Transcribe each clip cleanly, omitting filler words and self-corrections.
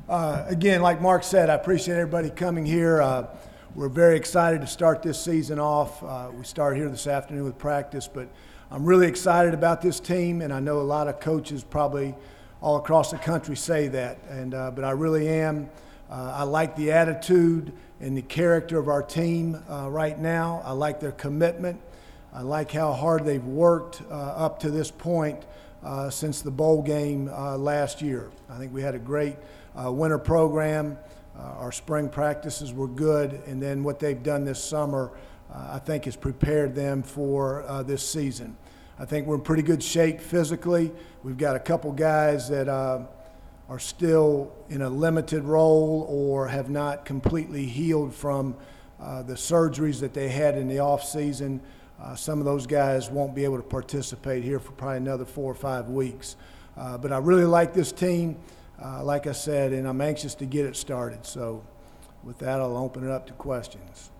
Again, like Mark said, I appreciate everybody coming here. We're very excited to start this season off. We started here this afternoon with practice, but I'm really excited about this team, and I know a lot of coaches probably all across the country say that, but I really am. I like the attitude and the character of our team right now. I like their commitment. I like how hard they've worked up to this point since the bowl game last year. I think we had a great winter program. Our spring practices were good, and then what they've done this summer I think has prepared them for this season. I think we're in pretty good shape physically. We've got a couple guys that are still in a limited role or have not completely healed from the surgeries that they had in the off season. Some of those guys won't be able to participate here for probably another 4 or 5 weeks. But I really like this team, like I said, and I'm anxious to get it started. So with that, I'll open it up to questions.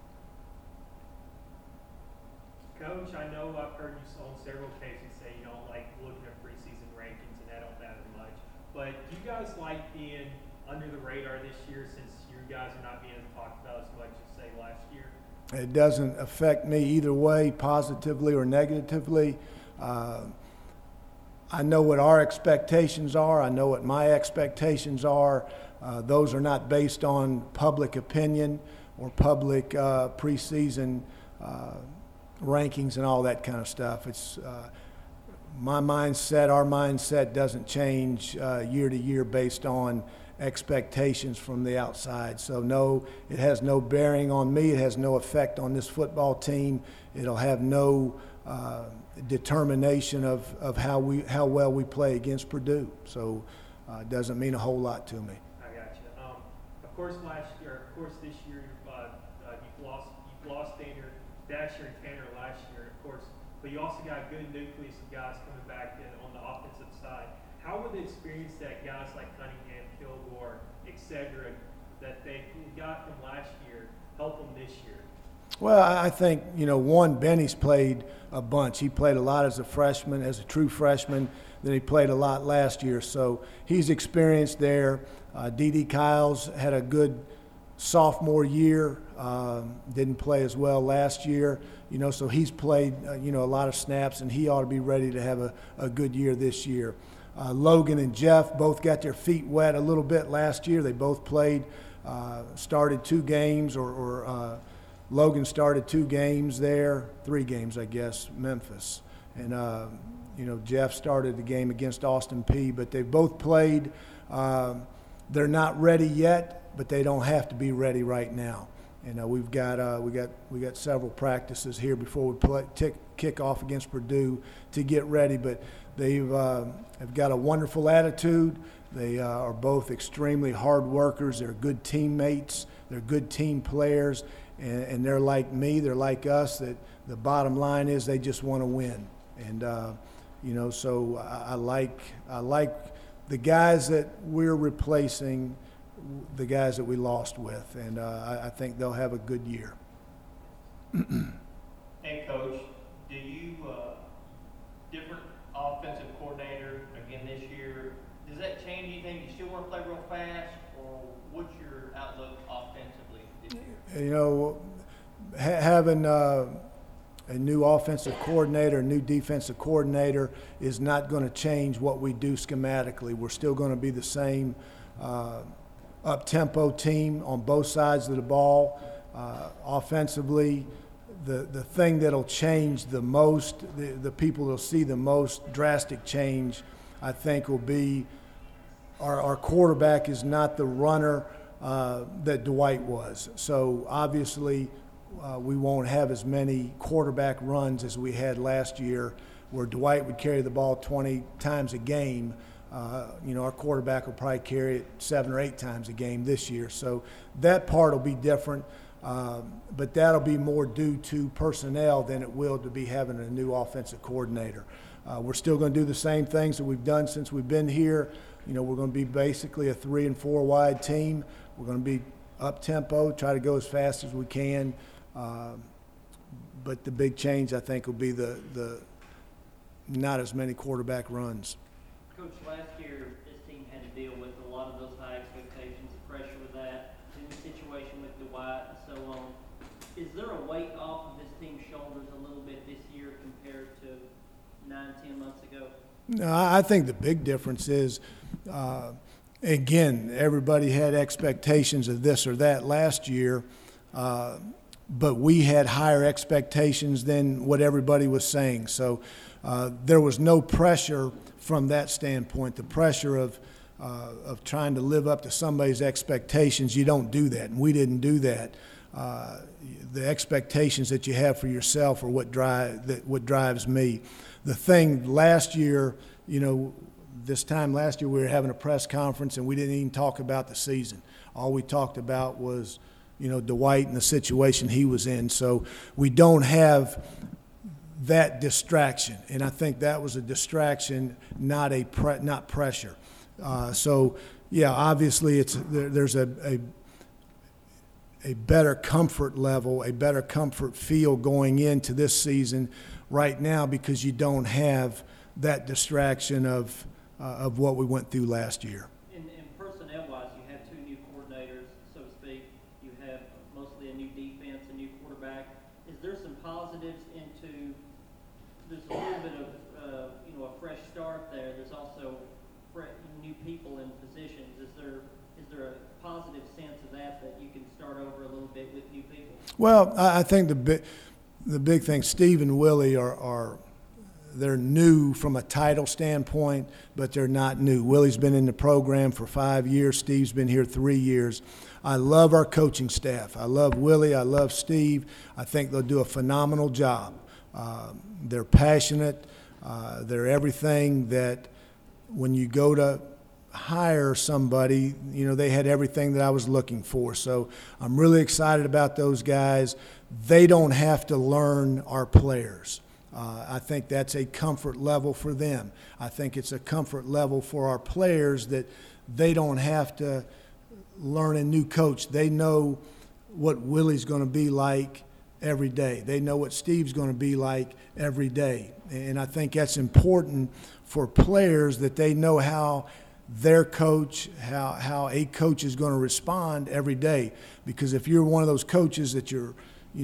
Coach, I know I've heard you on several occasions say you don't like looking at preseason rankings and that don't matter much. But do you guys like being under the radar this year since you guys are not being talked about as much as, say, last year? It doesn't affect me either way, positively or negatively. I know what our expectations are. I know what my expectations are. Those are not based on public opinion or public preseason rankings and all that kind of stuff. It's my mindset, our mindset doesn't change year to year based on expectations from the outside. So no, it has no bearing on me. It has no effect on this football team. It'll have no determination of how well we play against Purdue. So it doesn't mean a whole lot to me. I got you. Of course, this year you've lost Dasher and Tanner last year, of course, but you also got a good nucleus of guys coming back on the offensive side. How would the experience that guys like Cunningham, Kilgore, etc., that they got from last year help them this year? Well, I think, Benny's played a bunch. He played a lot as a freshman, as a true freshman. Then he played a lot last year. So he's experienced there. D.D. Kyles had a good sophomore year. Didn't play as well last year. So he's played, a lot of snaps, and he ought to be ready to have a good year this year. Logan and Jeff both got their feet wet a little bit last year. They both played, started 2 games, or Logan started 2 games there, 3 games, I guess, Memphis. And, Jeff started the game against Austin Peay, but they both played. They're not ready yet, but they don't have to be ready right now. We've got several practices here before we kick off against Purdue to get ready, but they've have got a wonderful attitude. They are both extremely hard workers. They're good teammates. They're good team players, and they're like me. They're like us. That the bottom line is they just want to win. And so I like the guys that we're replacing, the guys that we lost with, and I think they'll have a good year. Hey, Coach, do you different offensive coordinator again this year? Does that change anything? You still want to play real fast, or what's your outlook offensively this year? Having a new offensive coordinator, a new defensive coordinator is not going to change what we do schematically. We're still going to be the same up-tempo team on both sides of the ball. Offensively, the thing that'll change the most, the people that'll see the most drastic change, I think, will be our quarterback is not the runner that Dwight was. So obviously we won't have as many quarterback runs as we had last year, where Dwight would carry the ball 20 times a game. Our quarterback will probably carry it 7 or 8 times a game this year. So that part will be different, but that'll be more due to personnel than it will to be having a new offensive coordinator. We're still going to do the same things that we've done since we've been here. We're going to be basically a 3 and 4 wide team. We're going to be up-tempo, try to go as fast as we can. But the big change, I think, will be the not as many quarterback runs. Coach, last year this team had to deal with a lot of those high expectations, the pressure with that, in the situation with Dwight and so on. Is there a weight off of this team's shoulders a little bit this year compared to 9-10 months ago? No, I think the big difference is, again, everybody had expectations of this or that last year, but we had higher expectations than what everybody was saying. So there was no pressure from that standpoint. The pressure of trying to live up to somebody's expectations, you don't do that, and we didn't do that. The expectations that you have for yourself are what drives me. The thing last year, this time last year we were having a press conference and we didn't even talk about the season. All we talked about was, Dwight and the situation he was in. So we don't have that distraction, and I think that was a distraction, not pressure. So yeah, obviously there's a better comfort level, a better comfort feel going into this season right now because you don't have that distraction of what we went through last year. And personnel-wise, you have two new coordinators, so to speak. You have mostly a new defense, a new quarterback. Is there some positives into? There's a little bit of a fresh start there. There's also new people in positions. Is there a positive sense of that you can start over a little bit with new people? Well, I think the big thing, Steve and Willie they're new from a title standpoint, but they're not new. Willie's been in the program for 5 years. Steve's been here 3 years. I love our coaching staff. I love Willie. I love Steve. I think they'll do a phenomenal job. They're passionate. They're everything that when you go to hire somebody, they had everything that I was looking for. So I'm really excited about those guys. They don't have to learn our players. I think that's a comfort level for them. I think it's a comfort level for our players that they don't have to learn a new coach. They know what Willie's going to be like every day. They know what Steve's going to be like every day. And I think that's important for players, that they know how their coach, how a coach is going to respond every day. Because if you're one of those coaches that you're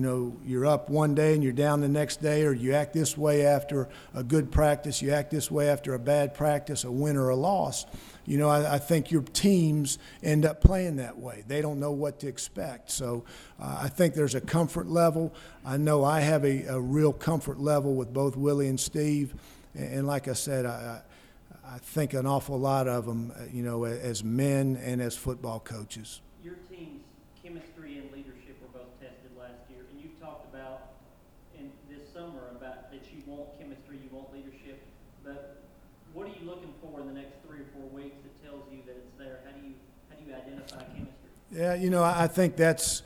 up one day and you're down the next day, or you act this way after a good practice, you act this way after a bad practice, a win or a loss, I think your teams end up playing that way. They don't know what to expect. So I think there's a comfort level. I know I have a real comfort level with both Willie and Steve. And like I said, I think an awful lot of them, as men and as football coaches. Your team's chemistry and leadership were both tested last year, and you've talked about in this summer about that you want chemistry, you want leadership, but what are you looking for in the next 3 or 4 weeks that tells you that it's there? How do you identify chemistry? Yeah, I think that's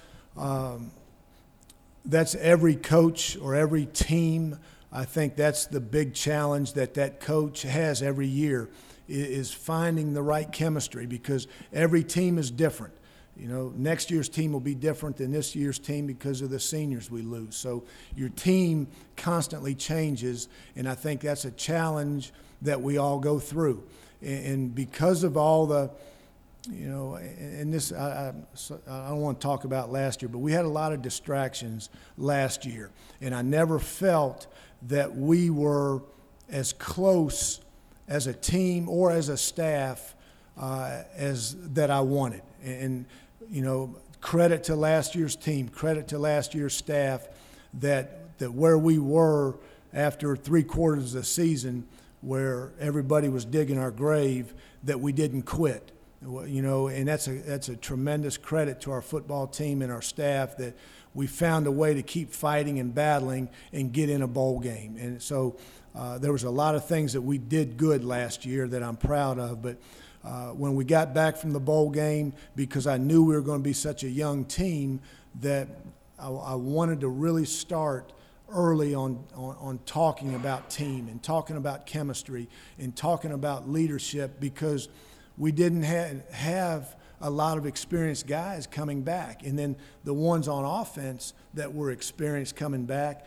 every coach or every team. I think that's the big challenge that coach has every year, is finding the right chemistry, because every team is different. Next year's team will be different than this year's team because of the seniors we lose. So your team constantly changes, and I think that's a challenge that we all go through. And because of all the, and this, I don't want to talk about last year, but we had a lot of distractions last year, and I never felt that we were as close as a team or as a staff as that I wanted. And credit to last year's team, credit to last year's staff, that where we were after 3/4 of the season, where everybody was digging our grave, that we didn't quit. And that's a tremendous credit to our football team and our staff, that we found a way to keep fighting and battling and get in a bowl game. And so there was a lot of things that we did good last year that I'm proud of. But when we got back from the bowl game, because I knew we were going to be such a young team, that I wanted to really start early on talking about team and talking about chemistry and talking about leadership, because we didn't have a lot of experienced guys coming back. And then the ones on offense that were experienced coming back,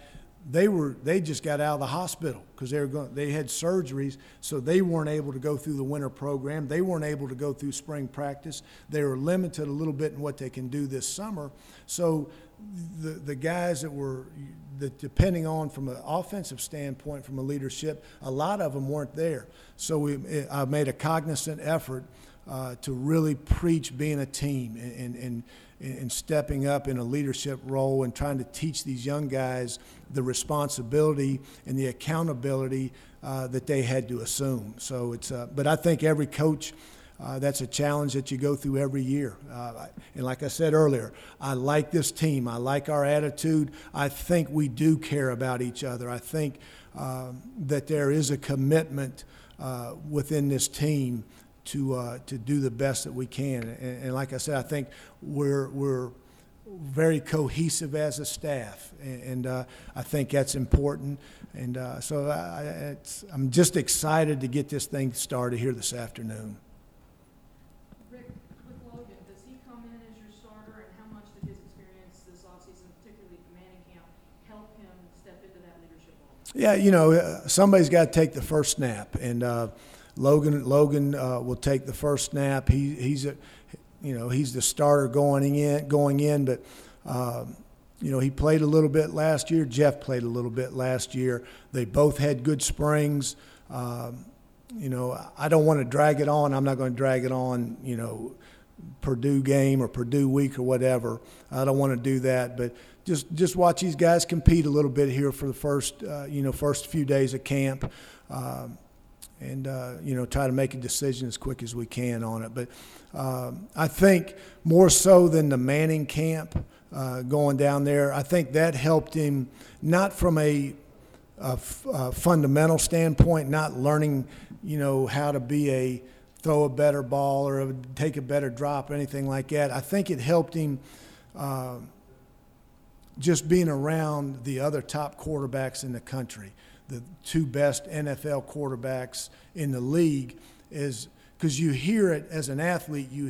they just got out of the hospital because they had surgeries, so they weren't able to go through the winter program. They weren't able to go through spring practice. They were limited a little bit in what they can do this summer. So the guys that depending on from an offensive standpoint, from a leadership, a lot of them weren't there. So I made a cognizant effort to really preach being a team and stepping up in a leadership role and trying to teach these young guys the responsibility and the accountability that they had to assume. So but I think every coach, that's a challenge that you go through every year. And like I said earlier, I like this team. I like our attitude. I think we do care about each other. I think that there is a commitment within this team to do the best that we can. And like I said, I think we're very cohesive as a staff, and I think that's important. And so I'm just excited to get this thing started here this afternoon. Rick, with Logan, does he come in as your starter, and how much did his experience this offseason, particularly at Manning camp, help him step into that leadership role? Yeah, somebody's got to take the first snap, and Logan will take the first snap. He's the starter going in, but he played a little bit last year. Jeff played a little bit last year. They both had good springs. I don't want to drag it on. I'm not going to drag it on, Purdue game or Purdue week or whatever. I don't want to do that, but just watch these guys compete a little bit here for the first few days of camp. And try to make a decision as quick as we can on it. But I think more so than the Manning camp going down there, I think that helped him not from a fundamental standpoint, not learning, how to throw a better ball or take a better drop or anything like that. I think it helped him just being around the other top quarterbacks in the country. The two best NFL quarterbacks in the league, is because you hear it as an athlete, he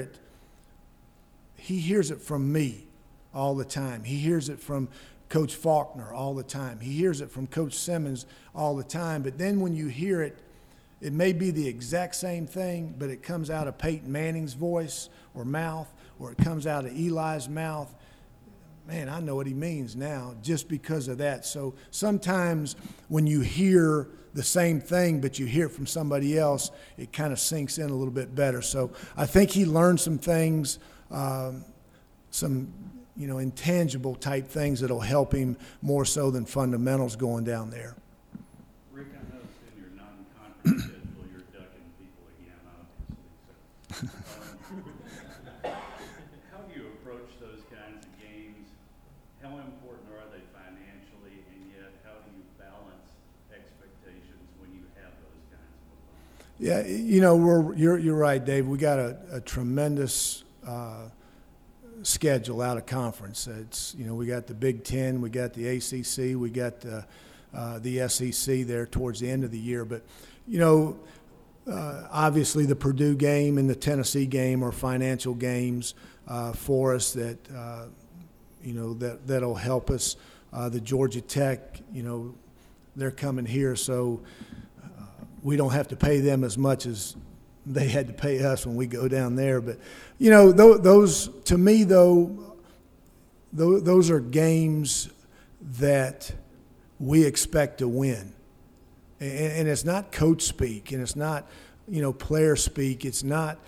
hears it from me all the time. He hears it from Coach Faulkner all the time. He hears it from Coach Simmons all the time. But then when you hear it, it may be the exact same thing, but it comes out of Peyton Manning's voice or mouth, or it comes out of Eli's mouth. Man, I know what he means now just because of that. So sometimes when you hear the same thing, but you hear it from somebody else, it kind of sinks in a little bit better. So I think he learned some things, some intangible type things that'll help him more so than fundamentals going down there. Rick, I noticed in your non-conference schedule you're ducking people again, obviously. So, how do you approach those kinds of games? How important are they financially, and yet how do you balance expectations when you have those kinds of opponents? Yeah, you're right, Dave. We got a tremendous schedule out of conference. It's we got the Big Ten, we got the ACC, we got the SEC there towards the end of the year. But obviously the Purdue game and the Tennessee game are financial games for us that. That'll help us. The Georgia Tech, they're coming here, so we don't have to pay them as much as they had to pay us when we go down there. But, those to me, though, those are games that we expect to win. And it's not coach speak, and it's not, player speak. It's not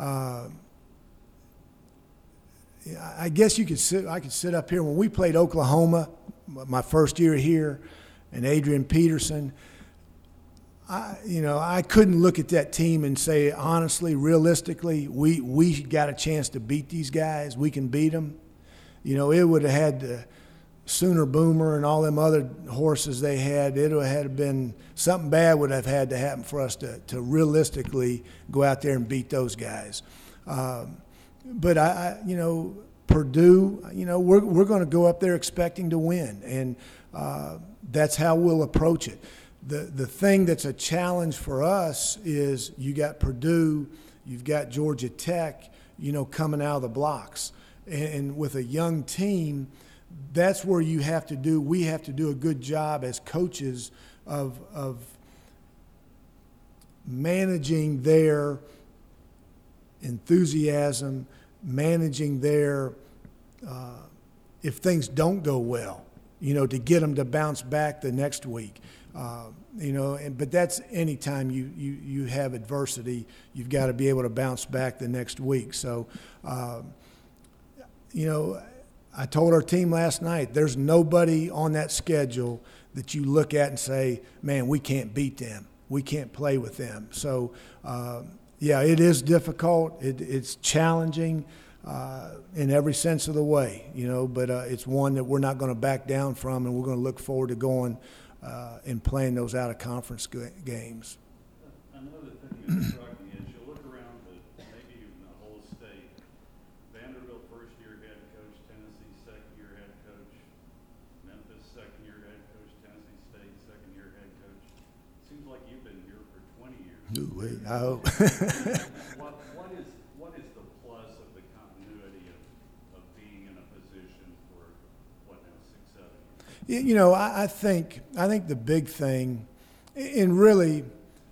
I guess I could sit up here when we played Oklahoma, my first year here, and Adrian Peterson. I couldn't look at that team and say, honestly, realistically, we got a chance to beat these guys. We can beat them. It would have had Sooner Boomer and all them other horses they had. It would have been something bad would have had to happen for us to realistically go out there and beat those guys. But Purdue, we're going to go up there expecting to win, and that's how we'll approach it. The thing that's a challenge for us is you got Purdue, you've got Georgia Tech, coming out of the blocks, and with a young team, that's where we have to do a good job as coaches of managing their enthusiasm, managing their, if things don't go well, to get them to bounce back the next week. But that's any time you have adversity, you've got to be able to bounce back the next week. So, I told our team last night, there's nobody on that schedule that you look at and say, man, we can't beat them. We can't play with them. So, it is difficult. It's challenging in every sense of the way, but it's one that we're not going to back down from, and we're going to look forward to going and playing those out-of-conference games. Another thing that struck me is you look around maybe even the whole state. Vanderbilt first-year head coach, Tennessee second-year head coach, Memphis second-year head coach, Tennessee State second-year head coach. Seems like you've been here for 20 years. Ooh, I hope. What is the plus of the continuity of being in a position for, 6, 7 years? I think the big thing, and really,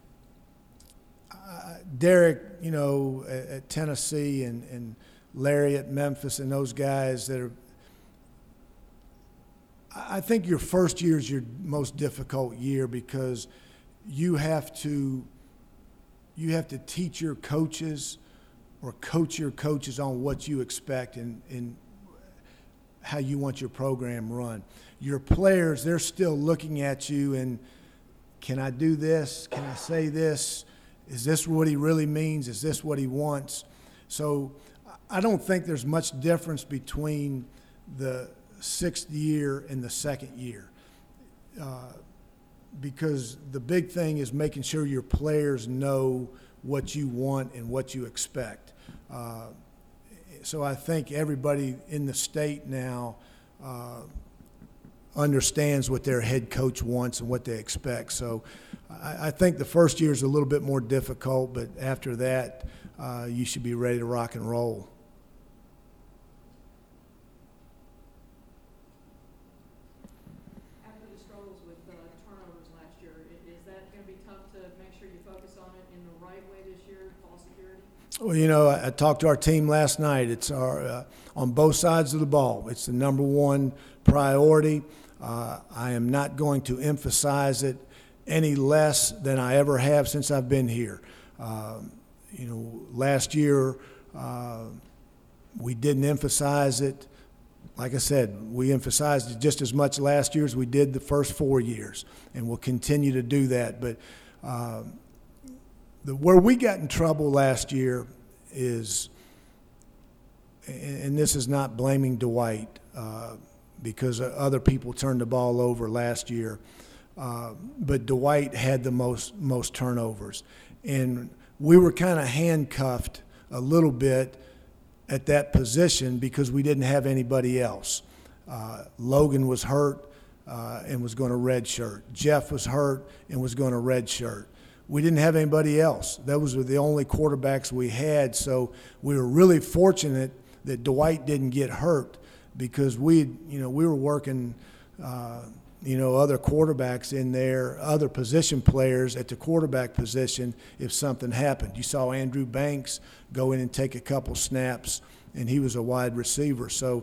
Derek, at Tennessee and Larry at Memphis and those guys that are, I think your first year is your most difficult year because you have to teach your coaches or coach your coaches on what you expect and how you want your program run. Your players, they're still looking at you and, can I do this? Can I say this? Is this what he really means? Is this what he wants? So I don't think there's much difference between the 6th year and the 2nd year. Because the big thing is making sure your players know what you want and what you expect. So I think everybody in the state now understands what their head coach wants and what they expect. So I think the first year is a little bit more difficult, but after that, you should be ready to rock and roll. After the struggles with turnovers last year, is that going to be tough to make sure you focus on it in the right way this year, ball security? Well, I talked to our team last night. It's our on both sides of the ball. It's the number one priority. I am not going to emphasize it any less than I ever have since I've been here. Last year we didn't emphasize it. Like I said, we emphasized it just as much last year as we did the first 4 years, and we'll continue to do that. But where we got in trouble last year is, and this is not blaming Dwight, because other people turned the ball over last year, but Dwight had the most turnovers. And we were kind of handcuffed a little bit at that position because we didn't have anybody else. Logan was hurt and was going to redshirt. Jeff was hurt and was going to redshirt. We didn't have anybody else. Those were the only quarterbacks we had, so we were really fortunate that Dwight didn't get hurt because we were working, other quarterbacks in there, other position players at the quarterback position if something happened. You saw Andrew Banks go in and take a couple snaps, and he was a wide receiver. So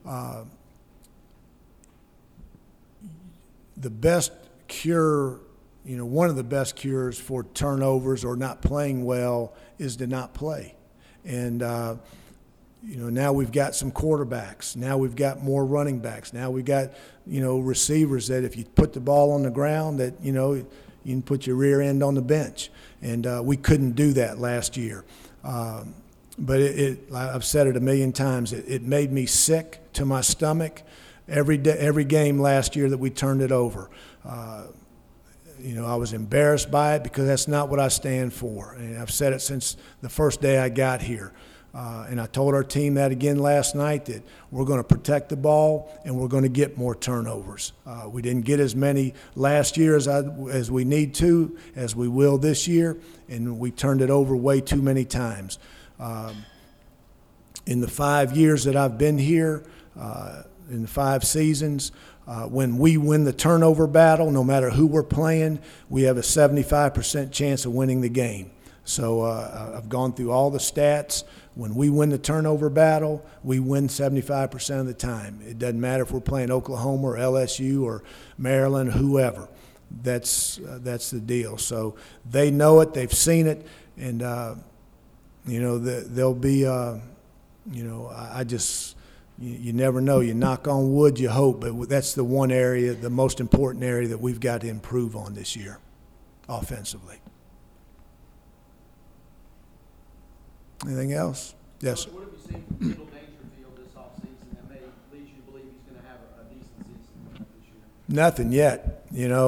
the best cure, one of the best cures for turnovers or not playing well is to not play. And now we've got some quarterbacks. Now we've got more running backs. Now we've got, receivers that if you put the ball on the ground that, you can put your rear end on the bench. And we couldn't do that last year. But I've said it a million times, it made me sick to my stomach every game last year that we turned it over. I was embarrassed by it because that's not what I stand for. And I've said it since the first day I got here. And I told our team that again last night, that we're going to protect the ball and we're going to get more turnovers. We didn't get as many last year as we need to, as we will this year, and we turned it over way too many times. In the 5 years that I've been here, in the 5 seasons. When we win the turnover battle, no matter who we're playing, we have a 75% chance of winning the game. So I've gone through all the stats. When we win the turnover battle, we win 75% of the time. It doesn't matter if we're playing Oklahoma or LSU or Maryland, whoever. That's the deal. So they know it, they've seen it, and they'll be. I just you never know. You knock on wood, you hope, but that's the one area, the most important area that we've got to improve on this year, offensively. Anything else? Yes, sir. What have you seen from Kendall Dangerfield this offseason that may lead you to believe he's going to have a decent season this year? Nothing yet.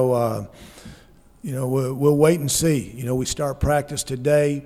We'll wait and see. We start practice today.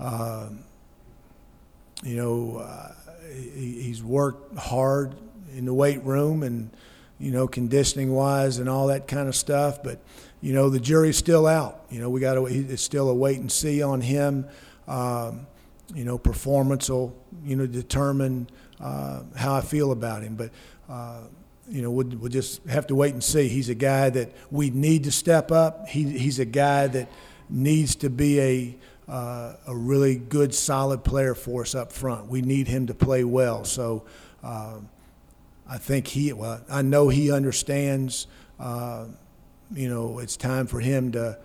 He's worked hard in the weight room and, conditioning-wise and all that kind of stuff. But, the jury's still out. It's still a wait and see on him. Performance will, determine how I feel about him. But, we'll just have to wait and see. He's a guy that we need to step up. He's a guy that needs to be a really good, solid player for us up front. We need him to play well. So I think I know he understands, it's time for him to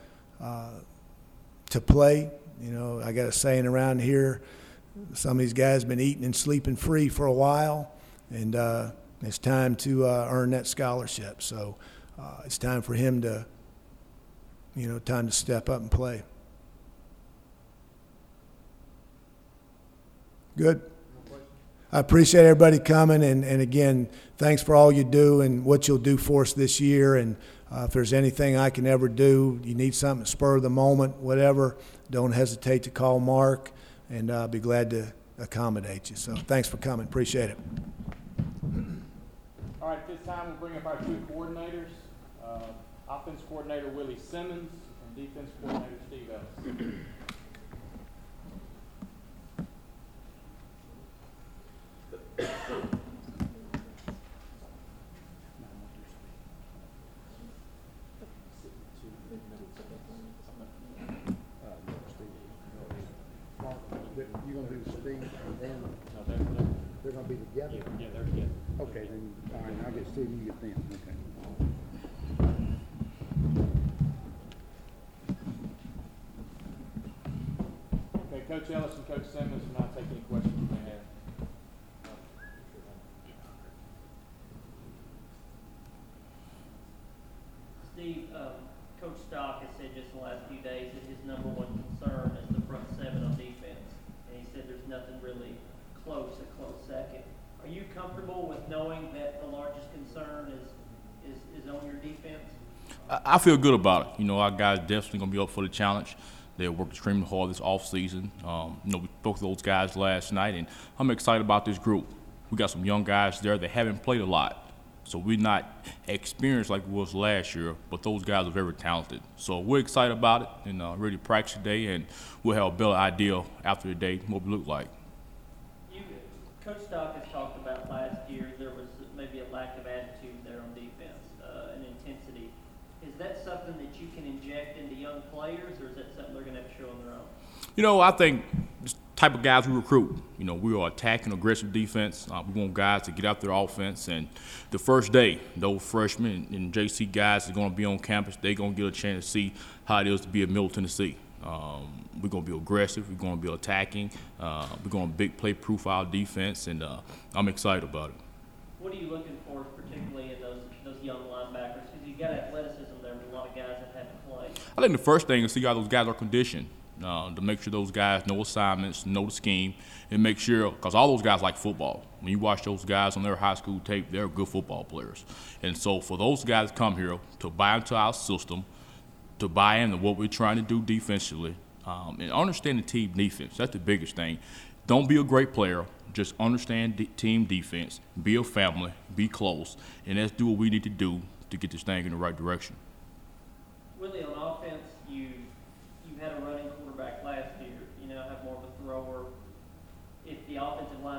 play. I got a saying around here, some of these guys have been eating and sleeping free for a while, and it's time to earn that scholarship. So it's time for him to, time to step up and play. Good. I appreciate everybody coming, and again, thanks for all you do and what you'll do for us this year. And if there's anything I can ever do, you need something spur of the moment, whatever, don't hesitate to call Mark, and I'll be glad to accommodate you. So thanks for coming. Appreciate it. All right, at this time we'll bring up our 2 coordinators, offense coordinator Willie Simmons and defense coordinator Steve Ellis. You're gonna do the speed and then No, they're gonna be together? yeah, they're together. Okay, then, all right, I'll get Steve and you get them, okay. Okay, Coach Ellis and Coach Simmons will now take any questions you may have. Steve, Coach Stock has said just in the last few days that his number one concern is the front 7 on defense. And he said there's nothing really close, a close second. Are you comfortable with knowing that the largest concern is on your defense? I feel good about it. Our guys definitely going to be up for the challenge. They worked extremely hard this offseason. We spoke to those guys last night, and I'm excited about this group. We got some young guys there that haven't played a lot. So we're not experienced like we was last year, but those guys are very talented. So we're excited about it and ready to practice today, and we'll have a better idea after the day what we look like. Coach Stock has talked about last year there was maybe a lack of attitude there on defense and intensity. Is that something that you can inject into young players, or is that something they're going to have to show on their own? I think this type of guys we recruit, we are attacking aggressive defense. We want guys to get out their offense. And the first day, those freshmen and JC guys are going to be on campus. They're going to get a chance to see how it is to be at Middle Tennessee. We're going to be aggressive. We're going to be attacking. We're going to big play-proof our defense, and I'm excited about it. What are you looking for, particularly in those young linebackers? Because you've got athleticism there, but a lot of guys that haven't played. I think the first thing is see how those guys are conditioned, to make sure those guys know assignments, know the scheme, and make sure, because all those guys like football. When you watch those guys on their high school tape, they're good football players. And so for those guys to come here to buy into our system, to buy into what we're trying to do defensively, and understand the team defense. That's the biggest thing. Don't be a great player. Just understand team defense. Be a family. Be close. And let's do what we need to do to get this thing in the right direction. Willie, on offense, you had a running quarterback last year. You now have more of a thrower. If the offensive line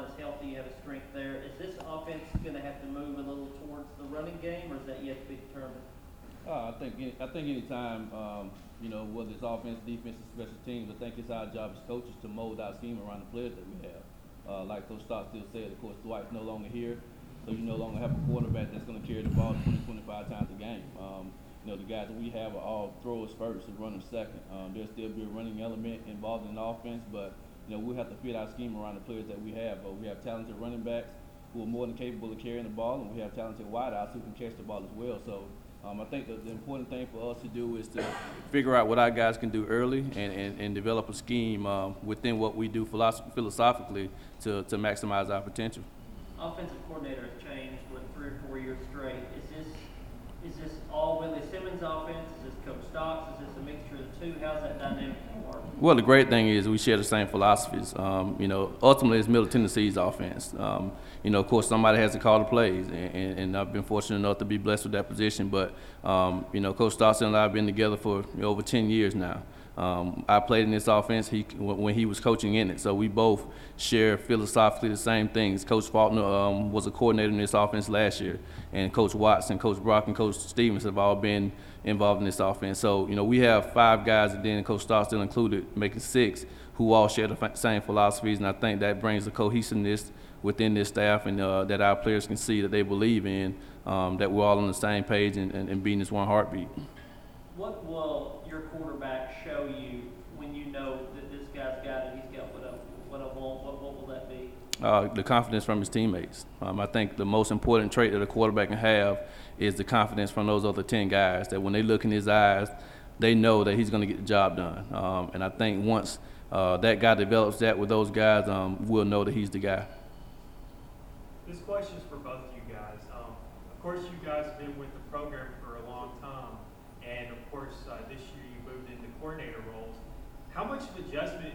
line is healthy, you have a strength there. Is this offense going to have to move a little towards the running game, or is that yet to be determined? I think anytime, whether it's offense, defense, or special teams, I think it's our job as coaches to mold our scheme around the players that we have. Like Coach Stockstill said, of course, Dwight's no longer here, so you no longer have a quarterback that's going to carry the ball 20, 25 times a game. The guys that we have are all throwers first and runners second. There'll still be a running element involved in the offense, but we'll have to fit our scheme around the players that we have. We have talented running backs who are more than capable of carrying the ball, and we have talented wideouts who can catch the ball as well. So I think the important thing for us to do is to figure out what our guys can do early and develop a scheme within what we do philosophically to maximize our potential. Offensive coordinator has changed for 3 or 4 years straight. Is this all Willie Simmons' offense? Is this Coach Stocks? Is this a mixture of the two? How's that dynamic work? Well, the great thing is we share the same philosophies. Ultimately, it's Middle Tennessee's offense. Of course, somebody has to call the plays, and I've been fortunate enough to be blessed with that position. But, Coach Stockstill and I have been together for over 10 years now. I played in this offense when he was coaching in it, so we both share philosophically the same things. Coach Faulkner was a coordinator in this offense last year, and Coach Watson, Coach Brock, and Coach Stevens have all been involved in this offense. So, we have 5 guys, and then Coach Stockstill included, making 6, who all share the same philosophies, and I think that brings the cohesiveness within this staff, and that our players can see that they believe in, that we're all on the same page and beating this one heartbeat. What will your quarterback show you when you know that this guy's got it, he's got what I want? What will that be? The confidence from his teammates. I think the most important trait that a quarterback can have is the confidence from those other 10 guys, that when they look in his eyes, they know that he's going to get the job done. And I think once that guy develops that with those guys, we'll know that he's the guy. This question is for both of you guys. Of course, you guys have been with the program for a long time, and of course, this year you moved into coordinator roles. How much of adjustment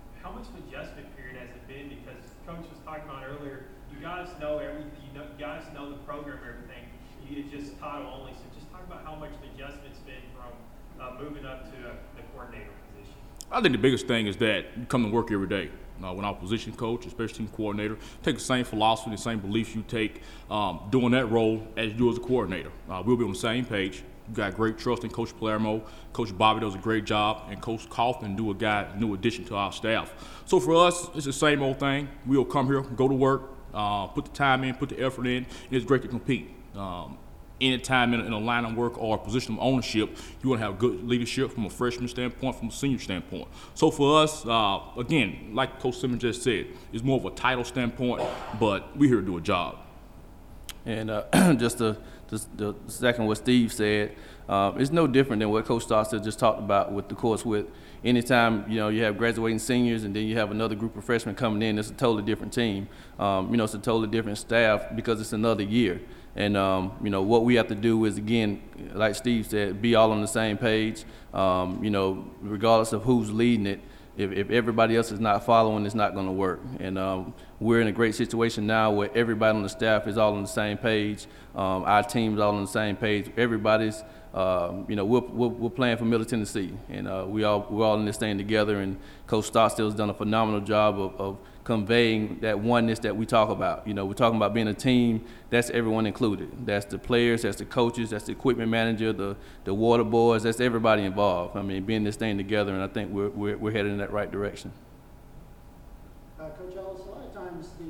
period has it been? Because Coach was talking about earlier, you guys know everything. You guys know the program, everything. You just title only. So just talk about how much the adjustment's been from moving up to the coordinator position. I think the biggest thing is that you come to work every day. When our position coach, especially team coordinator, take the same philosophy, the same beliefs you take doing that role as you do as a coordinator. We'll be on the same page. You got great trust in Coach Palermo. Coach Bobby does a great job, and Coach Kaufman do a new addition to our staff. So for us, it's the same old thing. We'll come here, go to work, put the time in, put the effort in, and it's great to compete. Anytime in a line of work or a position of ownership, you want to have good leadership from a freshman standpoint, from a senior standpoint. So for us, again, like Coach Simmons just said, it's more of a title standpoint, but we're here to do a job. And just the second what Steve said, it's no different than what Coach Stockstill just talked about with anytime you have graduating seniors and then you have another group of freshmen coming in, it's a totally different team. It's a totally different staff because it's another year. And, what we have to do is, again, like Steve said, be all on the same page, regardless of who's leading it. If everybody else is not following, it's not going to work. And we're in a great situation now where everybody on the staff is all on the same page. Our team's all on the same page. Everybody's, we're playing for Middle Tennessee, and we're all in this thing together. And Coach Stockstill has done a phenomenal job of conveying that oneness that we talk about. We're talking about being a team. That's everyone included. That's the players, that's the coaches, that's the equipment manager, the water boys. That's everybody involved. I mean, being this thing together, and I think we're headed in that right direction. Coach Ellis, a lot of times the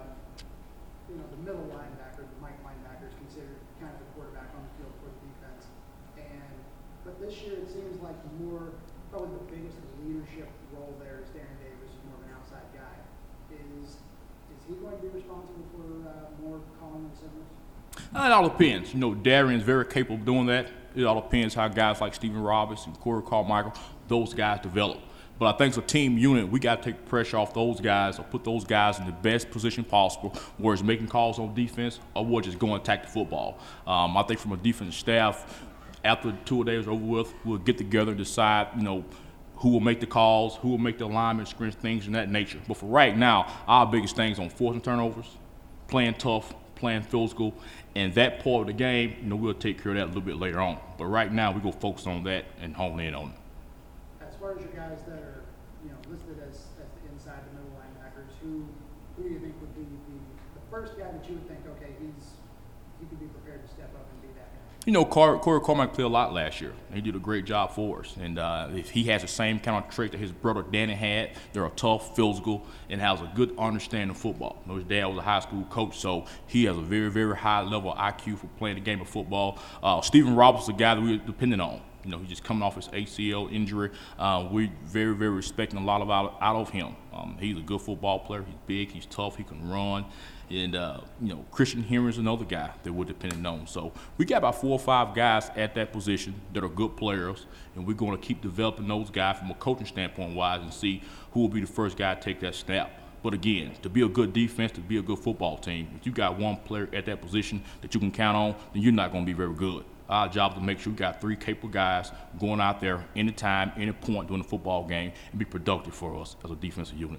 middle linebacker, the Mike linebacker, is considered kind of the quarterback on the field for the defense. But this year it seems like probably the biggest leadership role there is Darren Davis, who's more of an outside guy. Is he going to be responsible for more calling and signals? It all depends. Darren's very capable of doing that. It all depends how guys like Stephen Roberts and Corey Carmichael, those guys develop. But I think as a team unit, we got to take the pressure off those guys or put those guys in the best position possible, whether it's making calls on defense or whether just going to attack the football. I think from a defensive staff, after the 2 days are over with, we'll get together and decide, who will make the calls, who will make the alignment, screens, things of that nature. But for right now, our biggest things on forcing turnovers, playing tough, playing physical, and that part of the game, we'll take care of that a little bit later on. But right now, we're going to focus on that and hone in on it. As far as your guys that are, listed as the inside, the middle linebackers, who do you think would the first guy that you would think, okay, he could be prepared to step up and be that guy? You know, Corey Carmack played a lot last year. He did a great job for us. And if he has the same kind of trait that his brother Danny had, they're tough, physical, and has a good understanding of football. You know, his dad was a high school coach, so he has a very, very high level of IQ for playing the game of football. Stephen Roberts is a guy that we're dependent on. You know, he's just coming off his ACL injury. We're very, very respecting a lot out of him. He's a good football player. He's big, he's tough, he can run. And, you know, Christian Henry is another guy that we're dependent on. So we got about 4 or 5 guys at that position that are good players, and we're going to keep developing those guys from a coaching standpoint wise and see who will be the first guy to take that snap. But again, to be a good defense, to be a good football team, if you got one player at that position that you can count on, then you're not going to be very good. Our job is to make sure we got 3 capable guys going out there anytime, any point during the football game and be productive for us as a defensive unit.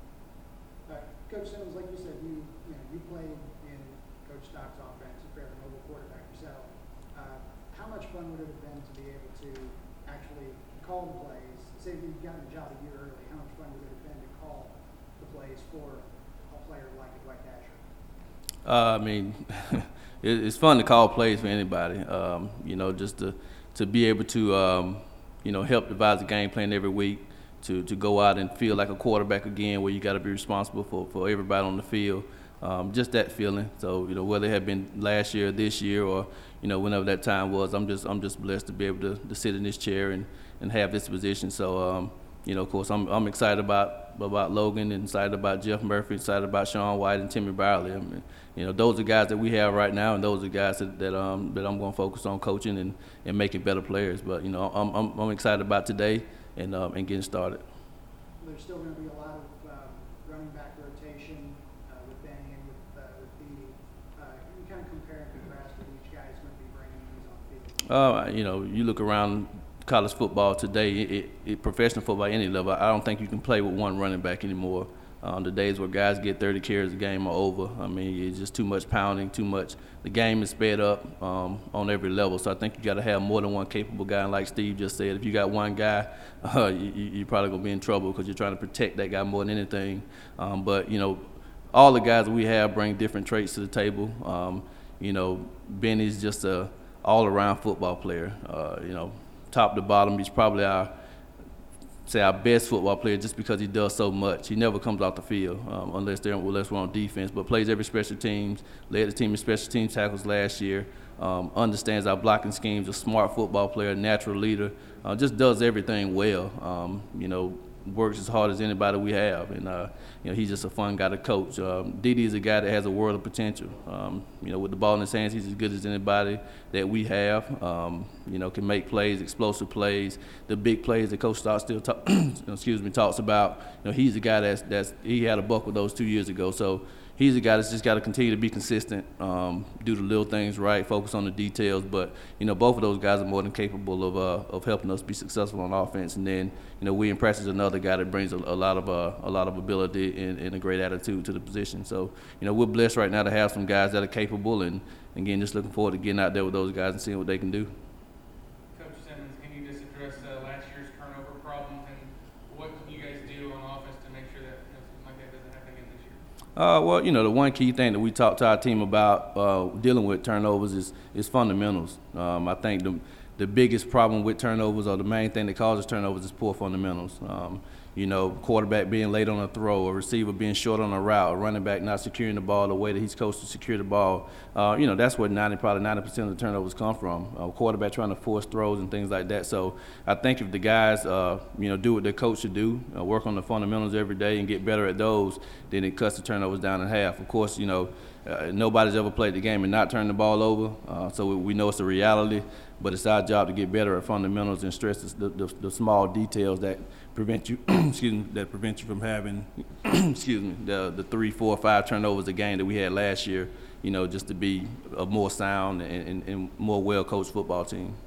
Coach Simmons, like you said, you played in Coach Stock's offense, a fairly mobile quarterback yourself. How much fun would it have been to be able to actually call the plays? Say if you got the job a year early, how much fun would it have been to call the plays for a player like Dwight Dasher? I mean, it's fun to call plays for anybody. You know, just to be able to, you know, help devise a game plan every week, to go out and feel like a quarterback again, where you got to be responsible for everybody on the field. Just that feeling. So, you know, whether it had been last year or this year or, you know, whenever that time was, I'm just blessed to be able to sit in this chair and have this position. So, you know, of course, I'm excited about Logan, and excited about Jeff Murphy, excited about Sean White and Timmy Byerly. I mean, you know, those are guys that we have right now, and those are guys that I'm going to focus on coaching and making better players. But, you know, I'm excited about today and getting started. There's still going to be a lot of running back rotation with Benny and with Dede. Can you kind of compare and contrast what each guy is going to be bringing when he's on the field? You know, you look around college football today, professional football at any level, I don't think you can play with one running back anymore. The days where guys get 30 carries a game are over. I mean, it's just too much pounding, too much. The game is sped up on every level. So I think you got to have more than one capable guy. And like Steve just said, if you got one guy, you're probably going to be in trouble because you're trying to protect that guy more than anything. But, you know, all the guys that we have bring different traits to the table. You know, Benny's just a all-around football player. You know, top to bottom, he's probably our best football player just because he does so much. He never comes off the field unless we're on defense, but plays every special teams, led the team in special teams tackles last year, understands our blocking schemes, a smart football player, natural leader, just does everything well. You know, works as hard as anybody we have, and you know, he's just a fun guy to coach. Dede is a guy that has a world of potential. You know, with the ball in his hands, he's as good as anybody that we have. You know, can make plays, explosive plays, the big plays that Coach Stock still talks about. You know, he's a guy he had a buck with those 2 years ago. So he's a guy that's just got to continue to be consistent, do the little things right, focus on the details. But, you know, both of those guys are more than capable of helping us be successful on offense. And then, you know, William Press is another guy that brings a lot of ability and a great attitude to the position. So, you know, we're blessed right now to have some guys that are capable, and again, just looking forward to getting out there with those guys and seeing what they can do. Coach Simmons, can you just address last year's turnover problems, and what can you guys do on offense to make sure that something like that doesn't happen again this year? Well, you know, the one key thing that we talk to our team about dealing with turnovers is fundamentals. I think the biggest problem with turnovers, or the main thing that causes turnovers, is poor fundamentals. You know, quarterback being late on a throw, a receiver being short on a route, a running back not securing the ball the way that he's coached to secure the ball. You know, that's where probably 90% of the turnovers come from. Quarterback trying to force throws and things like that. So I think if the guys, you know, do what their coach should do, work on the fundamentals every day and get better at those, then it cuts the turnovers down in half. Of course, you know, nobody's ever played the game and not turned the ball over, so we know it's a reality. But it's our job to get better at fundamentals and stress the small details that prevent you, from having, the 3, 4, 5 turnovers a game that we had last year. You know, just to be a more sound and more well-coached football team.